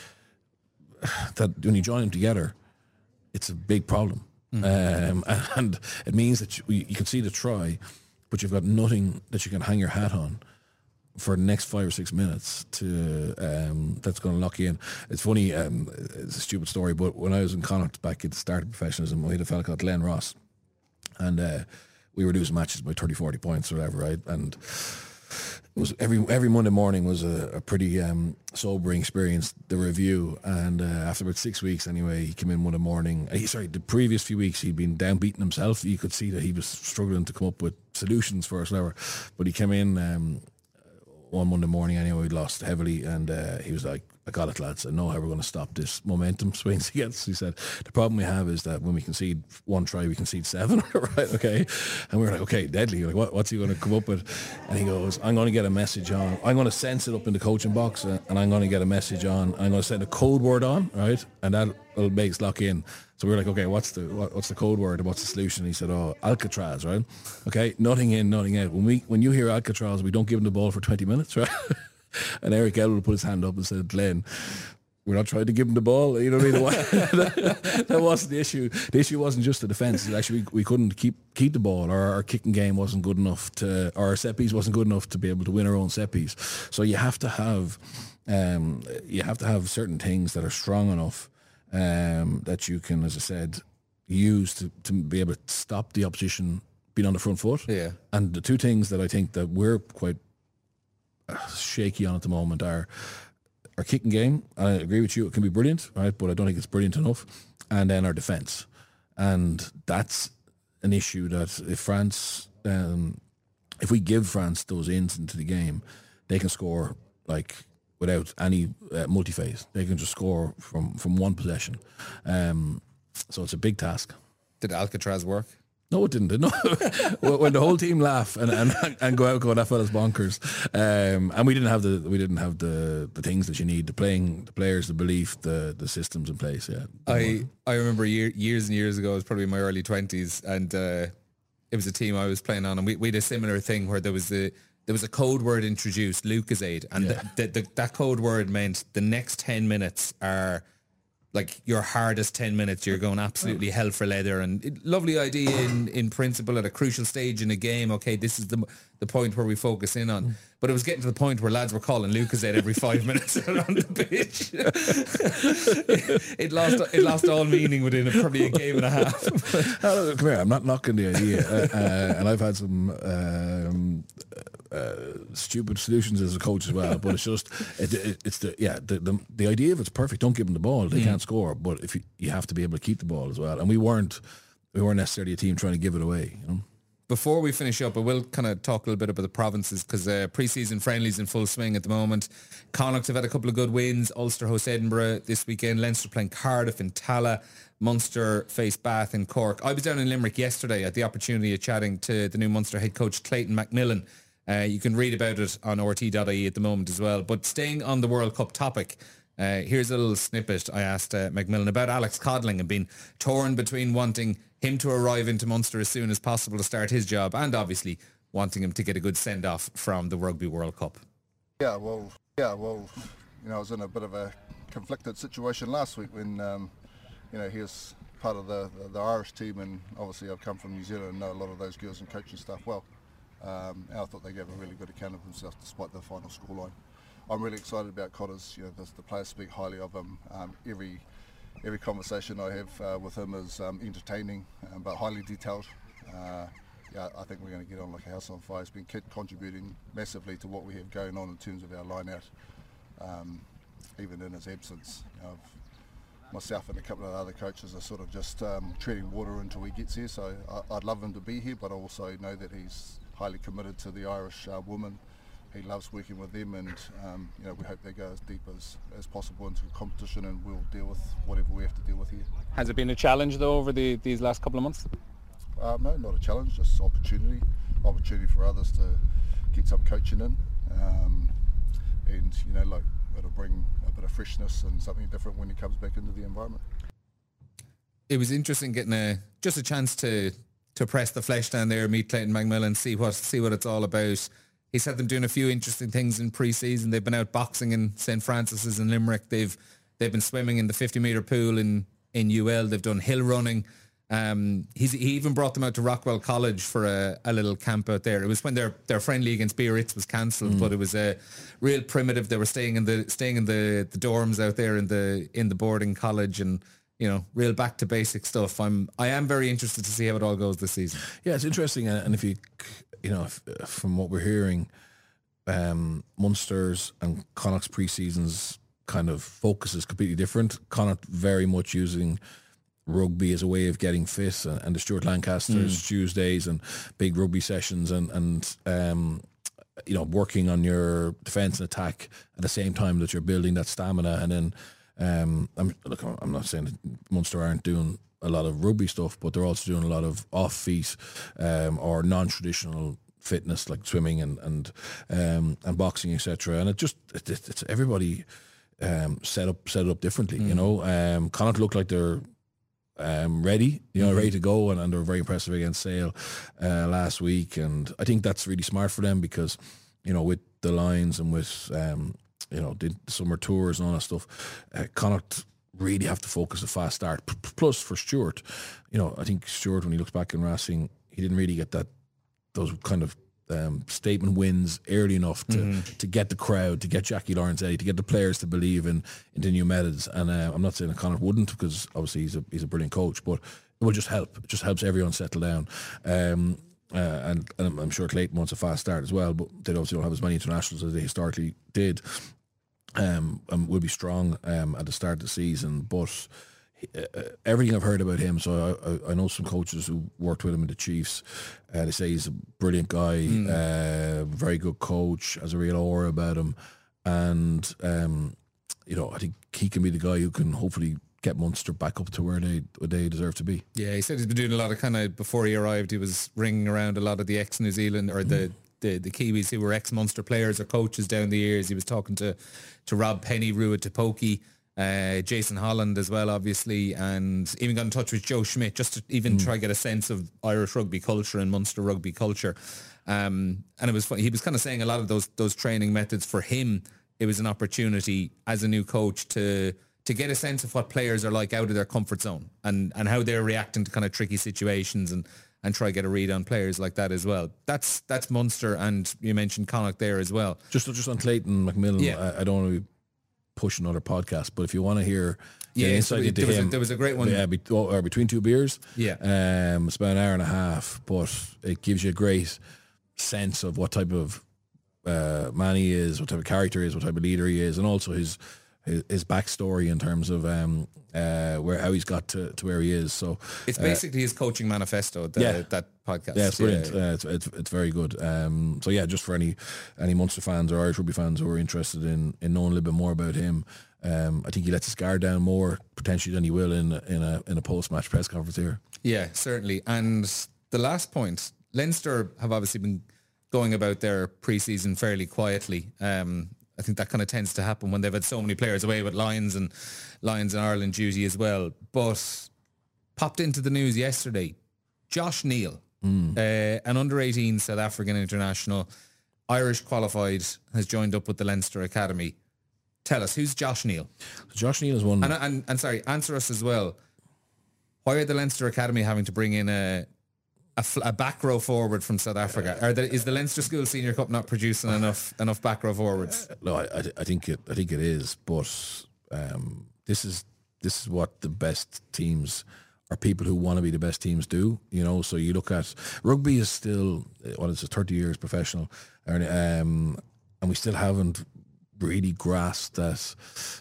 that when you join them together, it's a big problem. Mm-hmm. Um, and it means that you, you can see the try, but you've got nothing that you can hang your hat on for the next five or six minutes to um, that's going to lock you in. It's funny, um, it's a stupid story, but when I was in Connacht back at the start of professionalism, we had a fella called Glenn Ross, and uh, we were losing matches by thirty, forty points or whatever, right? And it was every every Monday morning was a, a pretty um, sobering experience, the review. And uh, after about six weeks anyway, he came in one morning. He, sorry, the previous few weeks he'd been downbeaten himself. You could see that he was struggling to come up with solutions for us, whatever. But he came in um, one Monday morning anyway, we'd lost heavily, and uh, he was like, I got it, lads. I know how we're going to stop this momentum swings against. He said, the problem we have is that when we concede one try, we concede seven, right? Okay. And we we're like, okay, deadly. Like, what, what's he going to come up with? And he goes, I'm going to get a message on. I'm going to sense it up in the coaching box, uh, and I'm going to get a message on. I'm going to send a code word on, right? And that'll make us lock in. So we we're like, okay, what's the what, what's the code word and what's the solution? And he said, oh, Alcatraz, right? Okay, nothing in, nothing out. When we when you hear Alcatraz, we don't give him the ball for twenty minutes, right? And Eric Elwood put his hand up and said, Glenn, we're not trying to give him the ball. You know what I mean? that, that wasn't the issue. The issue wasn't just the defence. Actually, we, we couldn't keep keep the ball, or our kicking game wasn't good enough to, or our set piece wasn't good enough to be able to win our own set piece. So you have to have, um, you have to have certain things that are strong enough um, that you can, as I said, use to, to be able to stop the opposition being on the front foot. Yeah. And the two things that I think that we're quite shaky on at the moment are our kicking game. I agree with you, it can be brilliant, right? But I don't think it's brilliant enough. And then our defence. And that's an issue that if France, um, if we give France those ins into the game, they can score like without any uh, multi-phase. They can just score from, from one possession. Um, so it's a big task. Did Alcatraz work? No, it didn't. No, when the whole team laugh and, and, and go out, go that fella's bonkers, um, and we didn't have the we didn't have the, the things that you need, the playing, the players, the belief, the the systems in place. Yeah, I I remember year, years and years ago. It was probably in my early twenties, and uh, it was a team I was playing on, and we, we had a similar thing where there was the there was a code word introduced, Lucozade, and yeah. the, the, the, that code word meant the next ten minutes are like your hardest ten minutes. You're going absolutely hell for leather, and it, lovely idea in, in principle at a crucial stage in a game. Okay, this is the the point where we focus in on. But it was getting to the point where lads were calling Lucozade every five minutes around the pitch. it, it lost it lost all meaning within a, probably a game and a half. uh, come here, I'm not knocking the idea, uh, uh, and I've had some um, uh, stupid solutions as a coach as well. But it's just it, it, it's the yeah the, the the idea of it's perfect. Don't give them the ball; they mm. can't score. But if you, you have to be able to keep the ball as well, and we weren't we weren't necessarily a team trying to give it away. You know? Before we finish up, I will kind of talk a little bit about the provinces because uh, pre-season friendlies in full swing at the moment. Connacht have had a couple of good wins. Ulster host Edinburgh this weekend. Leinster playing Cardiff and Tala. Munster face Bath and Cork. I was down in Limerick yesterday at the opportunity of chatting to the new Munster head coach Clayton McMillan. Uh, you can read about it on R T dot I E at the moment as well. But staying on the World Cup topic, uh, here's a little snippet I asked uh, McMillan about Alex Codling and being torn between wanting him to arrive into Munster as soon as possible to start his job and obviously wanting him to get a good send-off from the Rugby World Cup. Yeah, well, yeah, well, you know, I was in a bit of a conflicted situation last week when, um, you know, he was part of the, the, the Irish team, and obviously I've come from New Zealand and know a lot of those girls and coaching staff well. Um, and I thought they gave a really good account of themselves despite the final scoreline. I'm really excited about Cotters. You know, the, the players speak highly of him. Um, every Every conversation I have uh, with him is um, entertaining, um, but highly detailed. Uh, yeah, I think we're going to get on like a house on fire. He's been contributing massively to what we have going on in terms of our line-out, um, even in his absence. You know, myself and a couple of other coaches are sort of just um, treading water until he gets here, so I, I'd love him to be here, but I also know that he's highly committed to the Irish uh, women. He loves working with them, and um, you know, we hope they go as deep as, as possible into the competition, and we'll deal with whatever we have to deal with here. Has it been a challenge though over the, these last couple of months? Uh, no, not a challenge, just opportunity. Opportunity for others to get some coaching in, um, and you know, like it'll bring a bit of freshness and something different when he comes back into the environment. It was interesting getting a just a chance to to press the flesh down there, meet Clayton McMillan, see what see what it's all about. He's had them doing a few interesting things in pre-season. They've been out boxing in Saint Francis's in Limerick. They've they've been swimming in the fifty metre pool in, in U L. They've done hill running. Um, he's, he even brought them out to Rockwell College for a, a little camp out there. It was when their their friendly against Biarritz was cancelled, mm. but it was a real primitive. They were staying in the staying in the, the dorms out there in the in the boarding college, and you know, real back to basic stuff. I'm I am very interested to see how it all goes this season. Yeah, it's interesting, and if you. You know, if, from what we're hearing, um, Munster's and Connacht's pre-seasons kind of focus is completely different. Connacht very much using rugby as a way of getting fit, and, and the Stuart Lancasters mm. Tuesdays and big rugby sessions, and and um, you know, working on your defence and attack at the same time that you're building that stamina. And then, um, I'm look, I'm not saying that Munster aren't doing a lot of rugby stuff, but they're also doing a lot of off-feet um, or non-traditional fitness like swimming and and um, and boxing, et cetera. And it just it, it, it's everybody um, set up set it up differently. Mm. You know, um, Connacht look like they're um, ready, you know, mm-hmm. ready to go, and, and they're very impressive against Sale uh, last week. And I think that's really smart for them because, you know, with the Lions and with um, you know the summer tours and all that stuff, uh, Connacht really have to focus a fast start. P- plus for Stuart, you know, I think Stuart, when he looks back in Racing, he didn't really get that. Those kind of um, statement wins early enough to, mm-hmm. to get the crowd, to get Jackie Lawrence Eddie, to get the players to believe in into new methods. And uh, I'm not saying that Connacht wouldn't, because obviously he's a he's a brilliant coach, but it will just help. It just helps everyone settle down. Um, uh, and, and I'm sure Clayton wants a fast start as well, but they obviously don't have as many internationals as they historically did. Um, and will be strong um, at the start of the season, but. Uh, everything I've heard about him, so I, I, I know some coaches who worked with him in the Chiefs. Uh, they say he's a brilliant guy, mm. uh, very good coach, has a real aura about him, and um, you know, I think he can be the guy who can hopefully get Munster back up to where they where they deserve to be. Yeah, he said he's been doing a lot of kind of before he arrived. He was ringing around a lot of the ex New Zealand or mm. the. The, the Kiwis who were ex-Munster players or coaches down the years. He was talking to, to Rob Penny, Rua Tupoki, uh, Jason Holland as well, obviously, and even got in touch with Joe Schmidt just to even mm. try to get a sense of Irish rugby culture and Munster rugby culture. Um, and it was funny. He was kind of saying a lot of those those training methods for him. It was an opportunity as a new coach to to get a sense of what players are like out of their comfort zone and, and how they're reacting to kind of tricky situations and and try to get a read on players like that as well. That's that's Munster, and you mentioned Connacht there as well. Just just on Clayton McMillan, yeah. I, I don't want to push another podcast, but if you want to hear yeah, the insight so into there him, was a, there was a great one. Yeah, be, or between two beers. Yeah, um, it's about an hour and a half, but it gives you a great sense of what type of uh, man he is, what type of character he is, what type of leader he is, and also his his, his backstory in terms of um, uh, where how he's got to, to where he is. So it's basically uh, his coaching manifesto. The, yeah, that podcast. Yeah, it's brilliant. Yeah. Uh, it's, it's it's very good. Um, so yeah, just for any any Munster fans or Irish rugby fans who are interested in, in knowing a little bit more about him, um, I think he lets his guard down more potentially than he will in in a in a post match press conference here. Yeah, certainly. And the last point, Leinster have obviously been going about their pre-season fairly quietly. Um, I think that kind of tends to happen when they've had so many players away with Lions and Lions and Ireland duty as well. But popped into the news yesterday, Josh Neal, mm. uh, an under eighteen South African international, Irish qualified, has joined up with the Leinster Academy. Tell us, who's Josh Neal? Josh Neal is one... And, and, and sorry, answer us as well. Why are the Leinster Academy having to bring in a... A, fl- a back row forward from South Africa? Are the, is the Leinster School Senior Cup not producing enough enough back row forwards? Uh, no, I, I think it. I think it is. But um, this is this is what the best teams or people who want to be the best teams do. You know, so you look at rugby is still well, it's thirty years professional, and um, and we still haven't really grasped that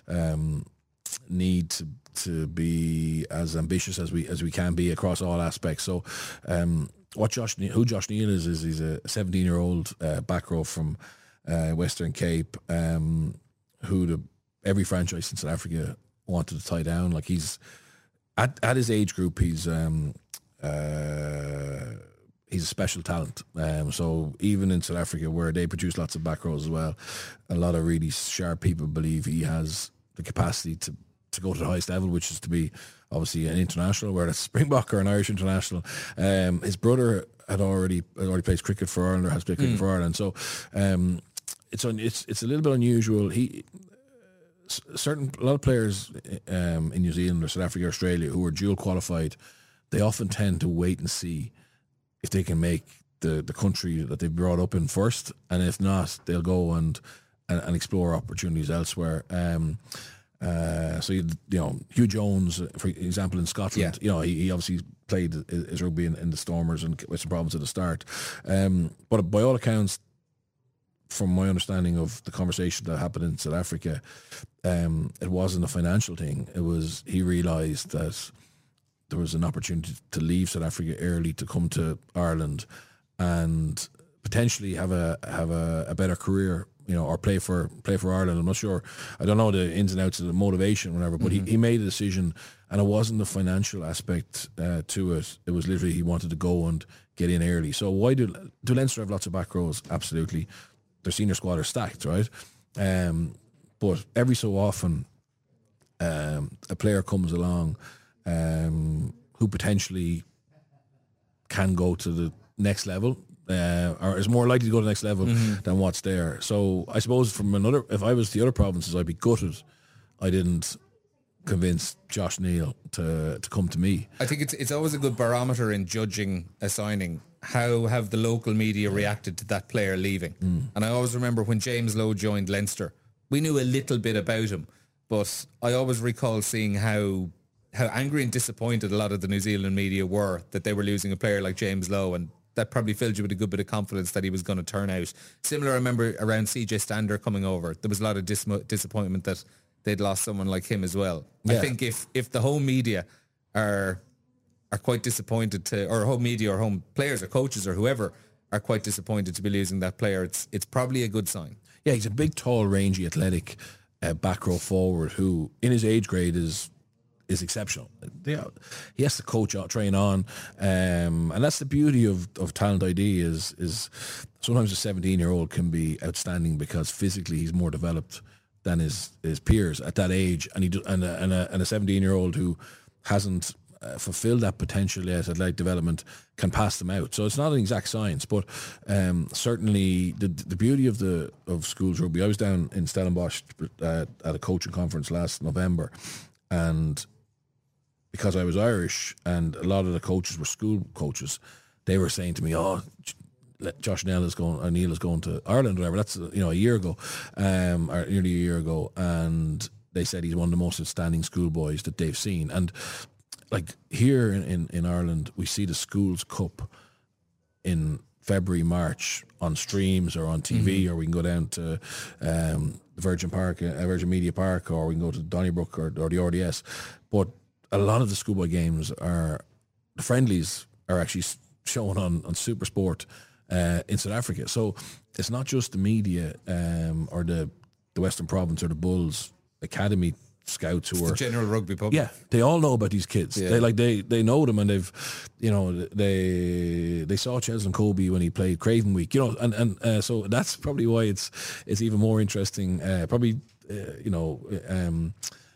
um, need to. to be as ambitious as we as we can be across all aspects. So um, what Josh who Josh Neal is is he's a seventeen year old uh, back row from uh, Western Cape um, who the every franchise in South Africa wanted to tie down. Like he's at, at his age group he's um, uh, he's a special talent. Um, so even in South Africa where they produce lots of back rows as well, a lot of really sharp people believe he has the capacity to to go to the highest level, which is to be obviously an international, whether that's Springbok or an Irish international. Um, his brother had already had already played cricket for Ireland or has played cricket mm. for Ireland, so um, it's un, it's it's a little bit unusual. He certain a lot of players um, in New Zealand or South Africa or Australia who are dual qualified, they often tend to wait and see if they can make the, the country that they've brought up in first, and if not, they'll go and and, and explore opportunities elsewhere. Um, Uh, so you, you know Hugh Jones, for example, in Scotland, yeah. you know he, he obviously played his rugby in, in the Stormers and Western Province at the start. Um, but by all accounts, from my understanding of the conversation that happened in South Africa, um, it wasn't a financial thing. It was he realised that there was an opportunity to leave South Africa early to come to Ireland and potentially have a have a, a better career, you know, or play for play for Ireland. I'm not sure. I don't know the ins and outs of the motivation, or whatever. But mm-hmm. he, he made a decision, and it wasn't the financial aspect uh, to it. It was literally he wanted to go and get in early. So why do do Leinster have lots of back rows? Absolutely, their senior squad are stacked, right? Um, but every so often, um, a player comes along um, who potentially can go to the next level. Uh, or is more likely to go to the next level mm-hmm. than what's there. So I suppose from another, if I was the other provinces, I'd be gutted I didn't convince Josh Neal to to come to me. I think it's it's always a good barometer in judging a signing. How have the local media reacted to that player leaving? Mm. And I always remember when James Lowe joined Leinster, we knew a little bit about him, but I always recall seeing how how angry and disappointed a lot of the New Zealand media were that they were losing a player like James Lowe, and that probably filled you with a good bit of confidence that he was going to turn out. Similar, I remember around C J Stander coming over, there was a lot of dis- disappointment that they'd lost someone like him as well. Yeah. I think if if the home media are are quite disappointed to, or home media or home players or coaches or whoever are quite disappointed to be losing that player, it's it's probably a good sign. Yeah, he's a big, tall, rangy, athletic uh, back row forward who, in his age grade, is is exceptional. Yeah, he has to coach, train on, um, and that's the beauty of, of Talent I D is is sometimes a seventeen-year-old can be outstanding because physically he's more developed than his, his peers at that age, and he do, and a, and a, and a seventeen-year-old who hasn't uh, fulfilled that potential yet, athletic development, can pass them out. So it's not an exact science, but um, certainly the the beauty of the of schools rugby. I was down in Stellenbosch uh, at a coaching conference last November, and because I was Irish and a lot of the coaches were school coaches, they were saying to me, "Oh, Josh Neal is going, or Neil is going to Ireland, or whatever." That's, you know, a year ago, um, or nearly a year ago, and they said he's one of the most outstanding schoolboys that they've seen. And like here in, in, in Ireland, we see the Schools Cup in February, March on streams or on T V, mm-hmm. or we can go down to um, Virgin Park, uh, Virgin Media Park, or we can go to Donnybrook or, or the R D S, but a lot of the schoolboy games are, the friendlies are actually shown on, on Super Sport uh, in South Africa. So it's not just the media um, or the, the Western Province or the Bulls Academy scouts who it's are the general rugby public. Yeah, they all know about these kids. Yeah. They like they they know them, and they've, you know, they they saw Cheslin Kobe when he played Craven Week, you know, and and uh, so that's probably why it's it's even more interesting. Uh, probably uh, you know. Um,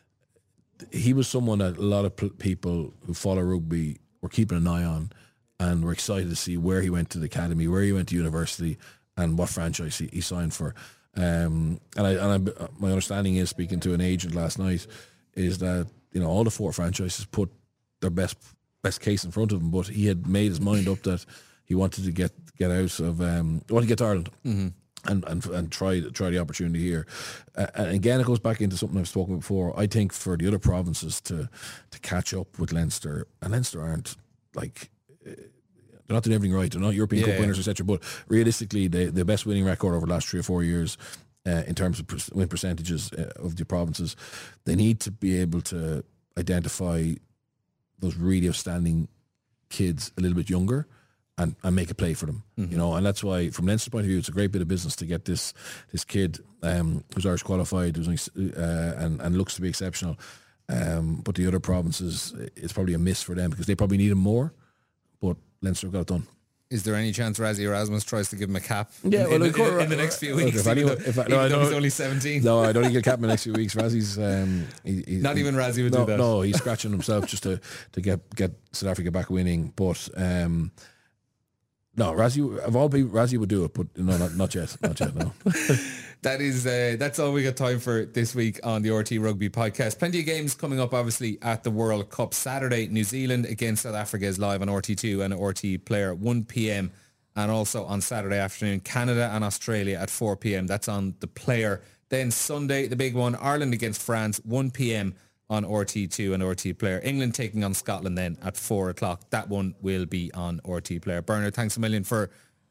He was someone that a lot of p- people who follow rugby were keeping an eye on, and were excited to see where he went to the academy, where he went to university, and what franchise he, he signed for. Um, and I, and I, my understanding is, speaking to an agent last night, is that, you know, all the four franchises put their best best case in front of him, but he had made his mind up that he wanted to get get out of, um, wanted to get to Ireland. Mm-hmm. And, and and try try the opportunity here, uh, and again it goes back into something I've spoken about before. I think for the other provinces to to catch up with Leinster, and Leinster aren't like uh, they're not doing everything right. They're not European yeah, Cup winners, et cetera. But realistically, they the best winning record over the last three or four years uh, in terms of per- win percentages uh, of the provinces. They need to be able to identify those really outstanding kids a little bit younger. And, and make a play for them, mm-hmm. you know, and that's why, from Leinster's point of view, it's a great bit of business to get this this kid um, who's Irish qualified, who's uh, and and looks to be exceptional. Um, but the other provinces, it's probably a miss for them because they probably need him more. But Leinster got it done. Is there any chance Rassie Erasmus tries to give him a cap? Yeah, in, well, in, of course, in, in the next few weeks, if even anyone, though, if I, even no, though he's only seventeen. No, I don't think he'll cap in the next few weeks. Rassie's um, he, he, not he, even Rassie would no, do that. No, he's scratching himself just to to get get South Africa back winning, but. Um, No, Rassie, of all people, Rassie would do it, but no, not, not yet, not yet, no. That is, uh, that's all we got time for this week on the R T Rugby podcast. Plenty of games coming up, obviously, at the World Cup. Saturday, New Zealand against South Africa is live on R T two and R T Player, one p.m. And also on Saturday afternoon, Canada and Australia at four p.m. That's on the Player. Then Sunday, the big one, Ireland against France, one p.m. on R T two and R T Player. England taking on Scotland then at four o'clock. That one will be on R T Player. Bernard, thanks a million for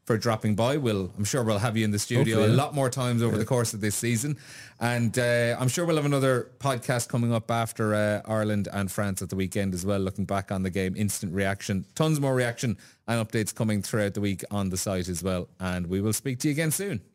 for dropping by. We'll, I'm sure we'll have you in the studio Hopefully, a yeah. lot more times over Yeah. the course of this season. And uh, I'm sure we'll have another podcast coming up after uh, Ireland and France at the weekend as well, looking back on the game, instant reaction, tons more reaction and updates coming throughout the week on the site as well. And we will speak to you again soon.